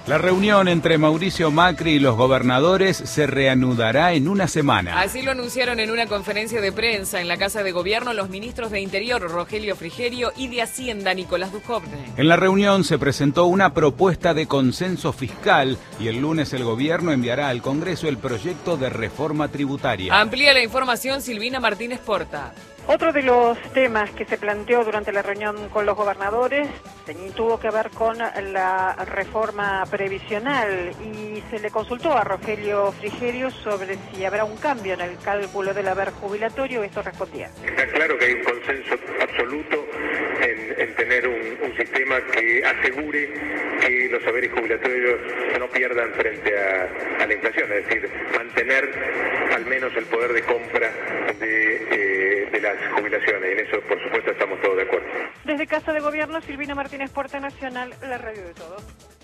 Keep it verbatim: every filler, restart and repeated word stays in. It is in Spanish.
La reunión entre Mauricio Macri y los gobernadores se reanudará en una semana. Así lo anunciaron en una conferencia de prensa en la Casa de Gobierno los ministros de Interior, Rogelio Frigerio, y de Hacienda, Nicolás Dujovne. En la reunión se presentó una propuesta de consenso fiscal y el lunes el gobierno enviará al Congreso el proyecto de reforma tributaria. Amplía la información Silvina Martínez Porta. Otro de los temas que se planteó durante la reunión con los gobernadores tuvo que ver con la reforma previsional y se le consultó a Rogelio Frigerio sobre si habrá un cambio en el cálculo del haber jubilatorio. Esto respondía. Está claro que hay un consenso absoluto en, en tener un, un sistema que asegure que los haberes jubilatorios no pierdan frente a, a la inflación, es decir, mantener al menos el poder de compra de, eh, de las jubilaciones. En eso, por supuesto, estamos todos de acuerdo. Desde Casa de Gobierno, Silvina Martínez Porta, Nacional, la radio de todos.